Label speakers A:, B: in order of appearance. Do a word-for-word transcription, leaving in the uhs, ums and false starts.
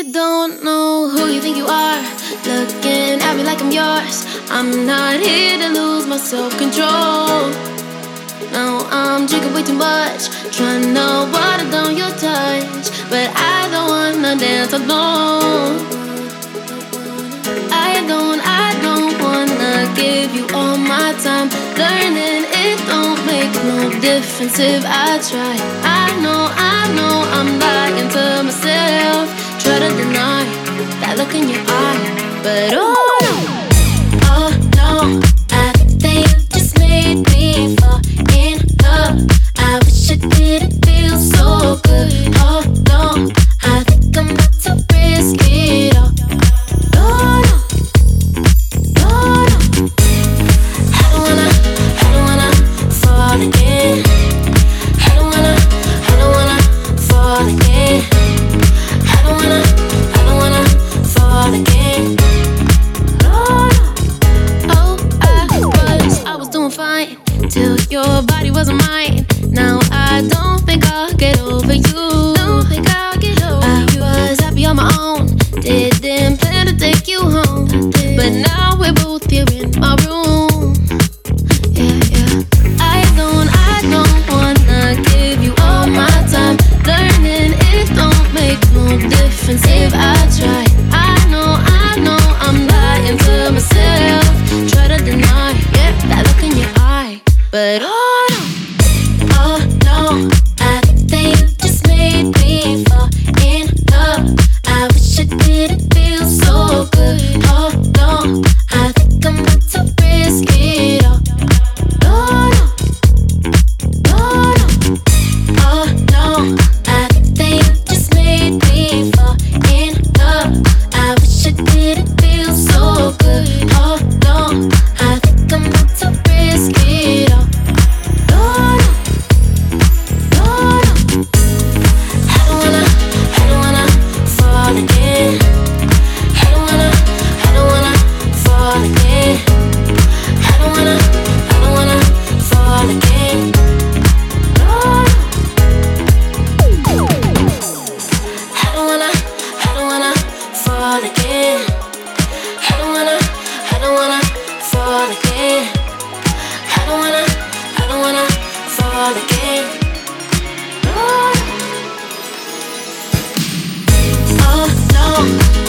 A: don't know who you think you are, looking at me like I'm yours. I'm not here to lose my self-control. No, I'm drinking way too much, trying to water down your touch, but I don't wanna dance alone. I don't, I don't wanna give you all my time. Learning it don't make no difference if I try. I know, I know I'm lying to myself. Try to deny that look in your eye, but oh no, oh no, I think you just made me fall in love. I wish it didn't feel so good. Oh no, I think I'm about to risk it all. Oh no, oh no, I don't wanna, I don't wanna fall again. I don't wanna, I don't wanna fall again. I don't wanna, I don't wanna fall again. Oh no, oh I was, I was doing fine till your body wasn't mine. Now I don't think I'll get over you. Don't think I'll get over I you. I was happy on my own, didn't plan to take you home, but now we're both here in my room. Yeah, yeah. I don't, I don't wanna give you all my time. Learning it don't make no difference if I try. I know, I know I'm lying to myself. Try to deny, yeah, that look in your eye, but oh no, oh no, I think you just made me fall in love. I wish it didn't feel so good. Oh no, I think I'm about to risk it all. Oh no, oh no, oh no, I think you just made me fall in love. I wish it didn't feel so good. Oh no, I think I'm about to risk it all. Oh no, oh no, I don't wanna, I don't wanna fall again. I don't wanna, I don't wanna fall again. I don't wanna, I don't wanna fall again. Oh no, I don't wanna, I don't wanna fall again. I don't wanna, I don't wanna fall again. I don't wanna, I don't wanna fall again. Oh, oh no.